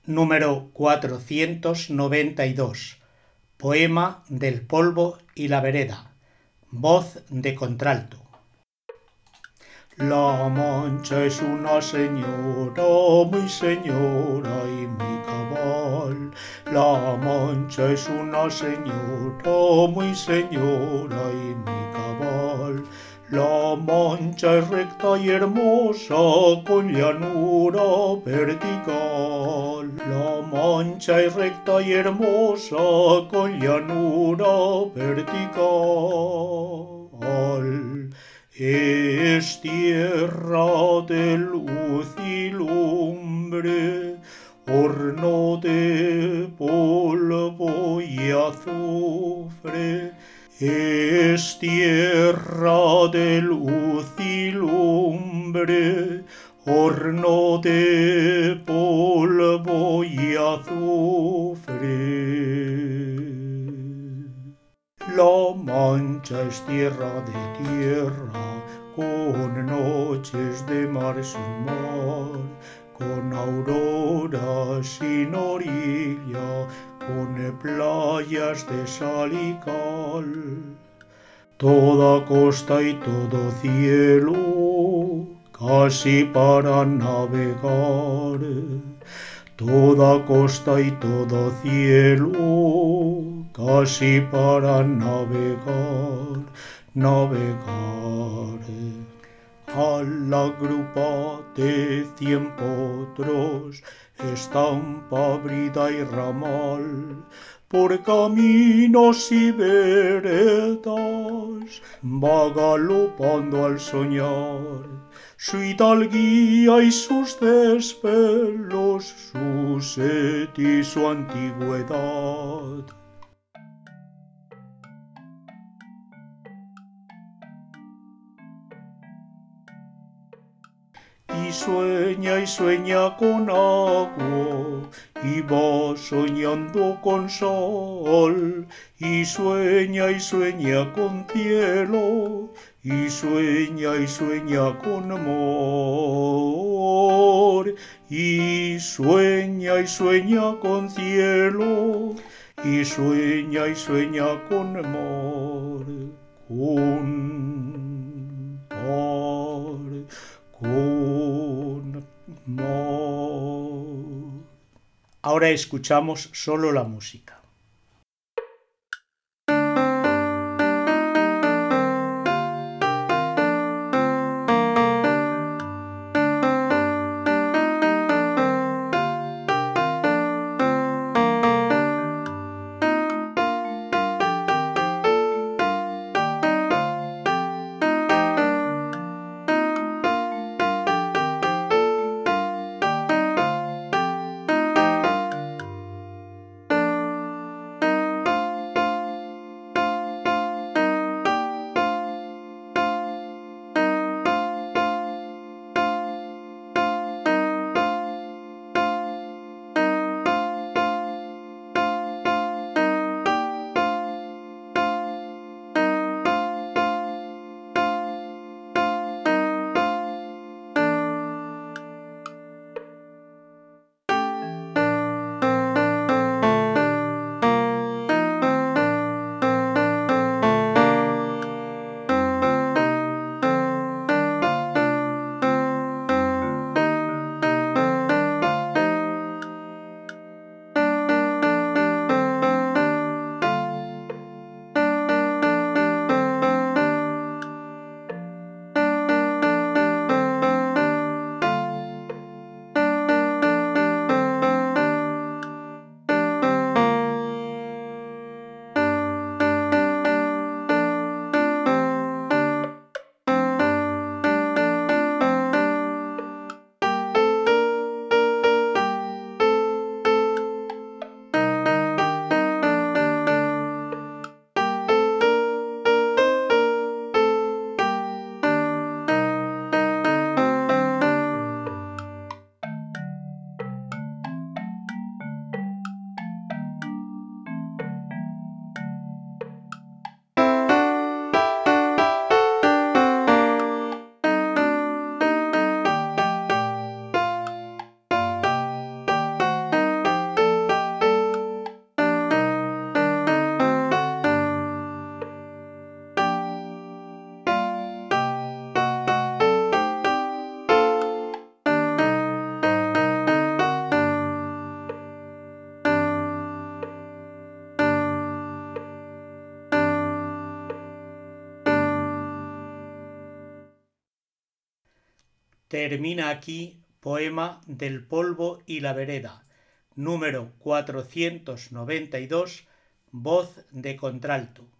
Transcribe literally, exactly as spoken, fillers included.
Número cuatrocientos noventa y dos. Poema del polvo y la vereda. Voz de contralto. La Mancha es una señora, muy señora y muy cabal. La Mancha es una señora, muy señora y muy cabal. La Mancha es recta y hermosa, con llanura vertical. La Mancha es recta y hermosa, con llanura vertical. Es tierra de luz y lumbre, horno de polvo y azufre. Es tierra de luz y lumbre, horno de polvo y azufre. La Mancha es tierra de tierra, con noches de mar sin mar, con auroras sin orilla, con playas de sal y cal. Toda costa y todo cielo, casi para navegar. Toda costa y todo cielo, casi para navegar, navegar. A la grupa de cien potros, estampa, brida y ramal, por caminos y veredas, va galopando al soñar. Su hidalguía y sus desvelos, su sed y su antigüedad. Y sueña y sueña con agua, y va soñando con sol, y sueña y sueña con cielo, y sueña y sueña con amor, y sueña y sueña con cielo, y sueña y sueña con amor, con amor, con amor. Ahora escuchamos solo la música. Termina aquí Poema del polvo y la vereda, número cuatrocientos noventa y dos, voz de contralto.